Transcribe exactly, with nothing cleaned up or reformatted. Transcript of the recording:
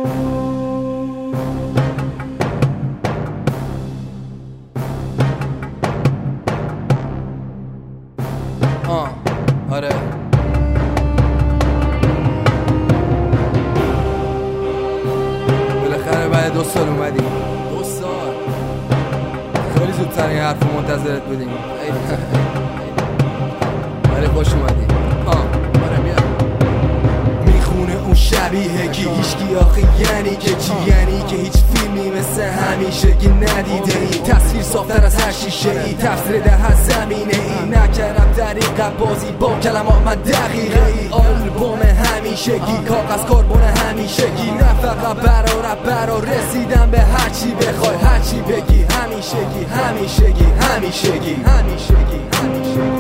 آه آره بالاخره بعد دو سال اومدی. دو سال خیلی زودتر این حرف منتظرت بودیم. ولی خوش اومدی. آه آره بیا. میخونه اون شبیه کی هیچکی آخه یعنی که چی؟ یعنی که هیچ فیلمی مثل همیشه که ندیده ای. تصویر صافتر از هر شیشه ای، تفسیر ده از زمینه ای. نکردم طریقت بازی با کلمات من دقیقه ای. آلبوم همیشگی کاغذ کربن همیشگی، نه فقط برا برا رسیدم به هرچی بخوای هرچی بگی. همیشگی همیشگی همیشگی همیشگی همیشگی